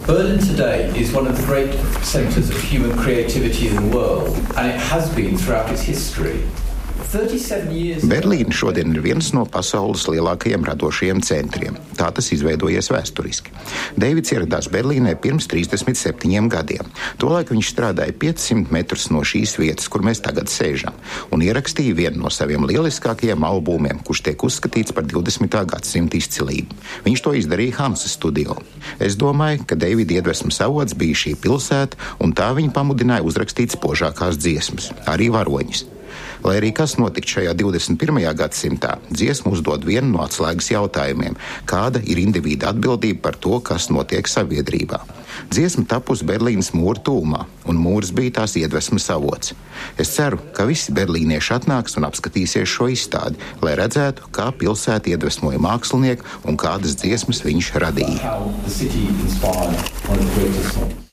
Berlin today is one of the great centres of human creativity in the world, and it has been throughout its history. Berlīna šodien ir viens no pasaules lielākajiem radošajiem centriem. Tā tas izveidojies vēsturiski. Deivids ieradās Berlīnē pirms 37 gadiem. Tolaik viņš strādāja 500 metrus no šīs vietas, kur mēs tagad sēžam, un ierakstīja vienu no saviem lieliskākajiem albumiem, kurš tiek uzskatīts par 20. gadsimta izcilību. Viņš to izdarīja Hansa studio. Es domāju, ka Deivida iedvesmas avots bija šī pilsēta, un tā viņa pamudināja uzrakstīt spožākās dziesmas, arī varoņus. Lai arī kas notikt šajā 21. gadsimtā, dziesma uzdod vienu no atslēgas jautājumiem – kāda ir individa atbildība par to, kas notiek sabiedrībā. Dziesma tapusi Berlīnas mūra tūmā, un mūrs bija tās iedvesmas avots. Es ceru, ka visi berlīnieši atnāks un apskatīsies šo izstādi, lai redzētu, kā pilsēta iedvesmoja mākslinieku un kādas dziesmas viņš radīja.